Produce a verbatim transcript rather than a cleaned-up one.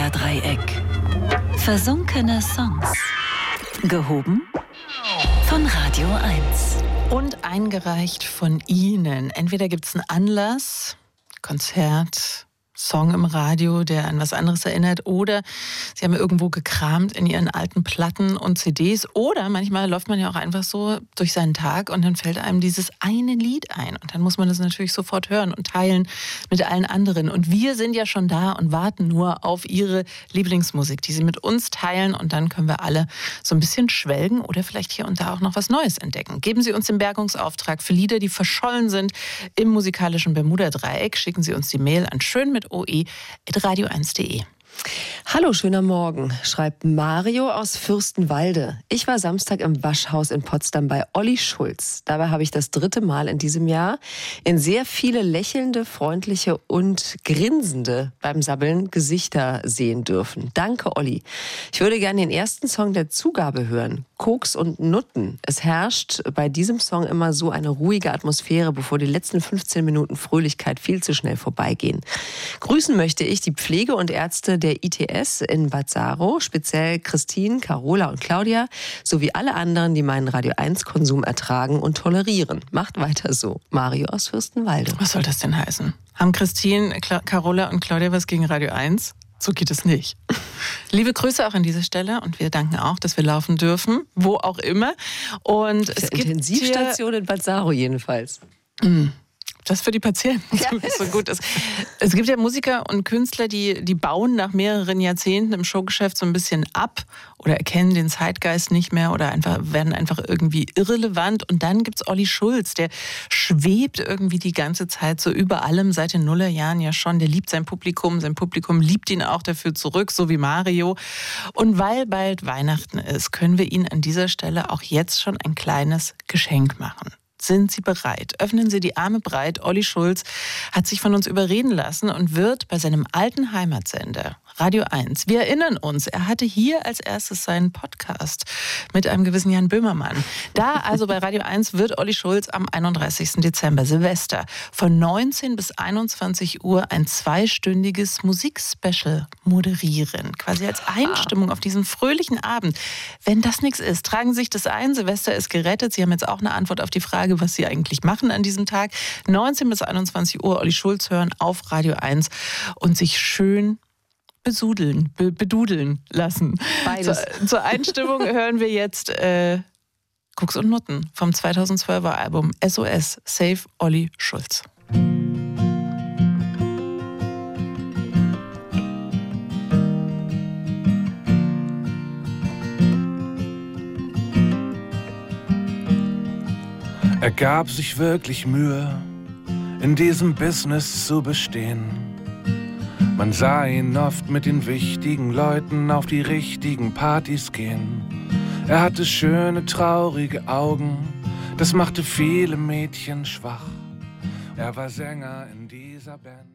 Bermuda-Dreieck. Versunkene Songs. Gehoben von Radio eins. Und eingereicht von Ihnen. Entweder gibt es einen Anlass, Konzert, Song im Radio, der an was anderes erinnert, oder Sie haben irgendwo gekramt in Ihren alten Platten und C Ds, oder manchmal läuft man ja auch einfach so durch seinen Tag und dann fällt einem dieses eine Lied ein und dann muss man das natürlich sofort hören und teilen mit allen anderen. Und wir sind ja schon da und warten nur auf Ihre Lieblingsmusik, die Sie mit uns teilen, und dann können wir alle so ein bisschen schwelgen oder vielleicht hier und da auch noch was Neues entdecken. Geben Sie uns den Bergungsauftrag für Lieder, die verschollen sind im musikalischen Bermuda-Dreieck. Schicken Sie uns die Mail an schön mit oe at radio eins punkt de. Hallo, schöner Morgen, schreibt Mario aus Fürstenwalde. Ich war Samstag im Waschhaus in Potsdam bei Olli Schulz. Dabei habe ich das dritte Mal in diesem Jahr in sehr viele lächelnde, freundliche und grinsende, beim Sabbeln, Gesichter sehen dürfen. Danke, Olli. Ich würde gerne den ersten Song der Zugabe hören. Koks und Nutten. Es herrscht bei diesem Song immer so eine ruhige Atmosphäre, bevor die letzten fünfzehn Minuten Fröhlichkeit viel zu schnell vorbeigehen. Grüßen möchte ich die Pflege und Ärzte der I T S in Bad Saro, speziell Christine, Carola und Claudia, sowie alle anderen, die meinen Radio eins Konsum ertragen und tolerieren. Macht weiter so. Mario aus Fürstenwalde. Was soll das denn heißen? Haben Christine, Cla- Carola und Claudia was gegen Radio eins? So geht es nicht. Liebe Grüße auch an dieser Stelle, und wir danken auch, dass wir laufen dürfen, wo auch immer. Und es gibt Intensivstation in Bad Saro jedenfalls. Mh. Das für die Patienten so gut ist. Es gibt ja Musiker und Künstler, die, die bauen nach mehreren Jahrzehnten im Showgeschäft so ein bisschen ab oder erkennen den Zeitgeist nicht mehr oder einfach, werden einfach irgendwie irrelevant. Und dann gibt's Olli Schulz, der schwebt irgendwie die ganze Zeit so über allem, seit den Nullerjahren ja schon. Der liebt sein Publikum, sein Publikum liebt ihn auch dafür zurück, so wie Mario. Und weil bald Weihnachten ist, können wir Ihnen an dieser Stelle auch jetzt schon ein kleines Geschenk machen. Sind Sie bereit? Öffnen Sie die Arme breit. Olli Schulz hat sich von uns überreden lassen und wird bei seinem alten Heimatsender Radio eins. Wir erinnern uns, er hatte hier als erstes seinen Podcast mit einem gewissen Jan Böhmermann. Da also bei Radio eins wird Olli Schulz am einunddreißigsten Dezember, Silvester, von neunzehn bis einundzwanzig Uhr ein zweistündiges Musikspecial moderieren. Quasi als Einstimmung auf diesen fröhlichen Abend. Wenn das nichts ist, tragen Sie sich das ein. Silvester ist gerettet. Sie haben jetzt auch eine Antwort auf die Frage, was Sie eigentlich machen an diesem Tag. neunzehn bis einundzwanzig Uhr Olli Schulz hören auf Radio eins und sich schön besudeln, be- bedudeln lassen. Beides. Zur, zur Einstimmung hören wir jetzt äh, Koks und Nutten vom zweitausendzwölfer Album S O S, Save Olli Schulz. Er gab sich wirklich Mühe, in diesem Business zu bestehen. Man sah ihn oft mit den wichtigen Leuten auf die richtigen Partys gehen. Er hatte schöne, traurige Augen, das machte viele Mädchen schwach. Er war Sänger in dieser Band.